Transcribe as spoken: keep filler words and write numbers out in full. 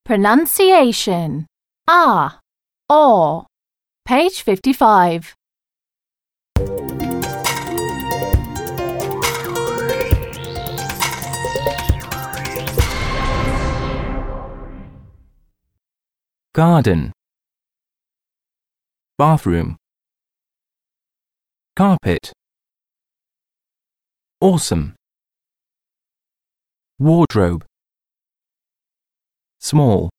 Pronunciation. Ah, or. Page fifty-five. Garden, bathroom, carpet, awesome, wardrobe, small.